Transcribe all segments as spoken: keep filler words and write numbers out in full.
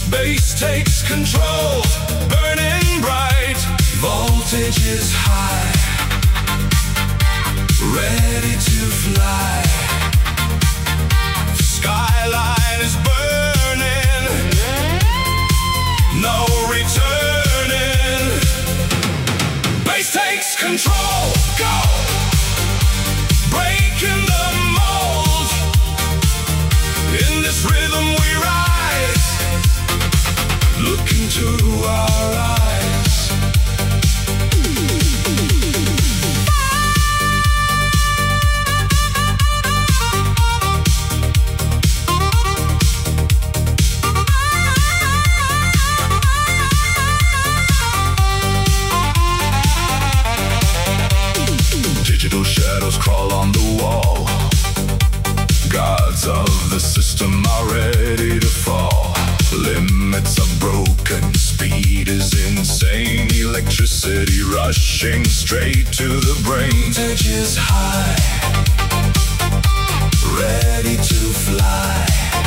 Bass takes control, burning bright. Voltage is high, ready to fly. Skyline is burning, no returning. Bass takes control, go! Breaking the mold. In this rhythm we rise. Look into our eyes. Digital shadows crawl on the wall. Gods of the system are ready to fall. Limits are broken, speed is insane. Electricity rushing straight to the brain. Voltage is high, ready to fly.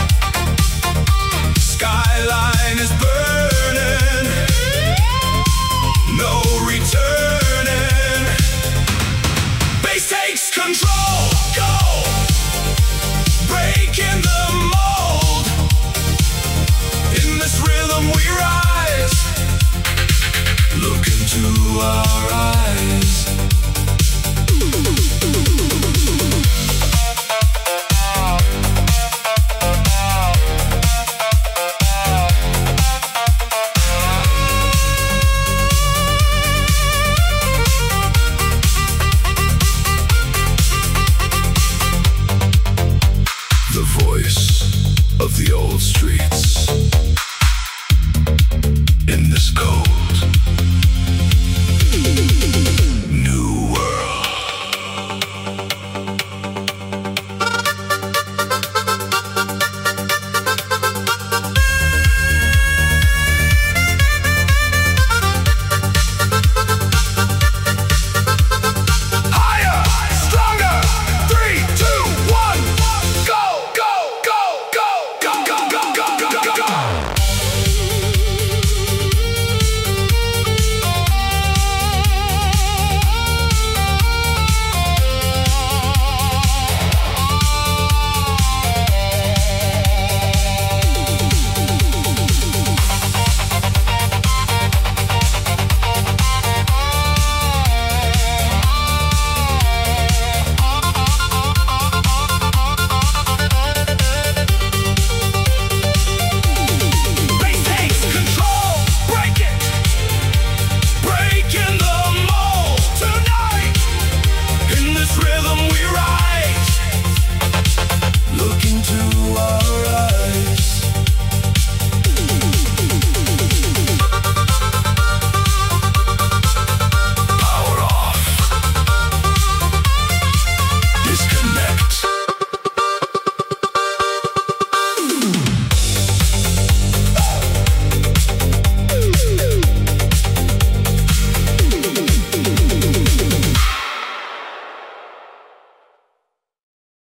Skyline is burning, no returning. Bass takes control, go! Breaking the mold. In this rhythm we rise. Look into our eyes. The voice of the old streets. In this cold new world. Higher, stronger. Three, two, one, go, go, go, go, go, go, go, go, go, go, go. Bass takes control, break it, breaking the mold tonight. In this rhythm we rise. Look into our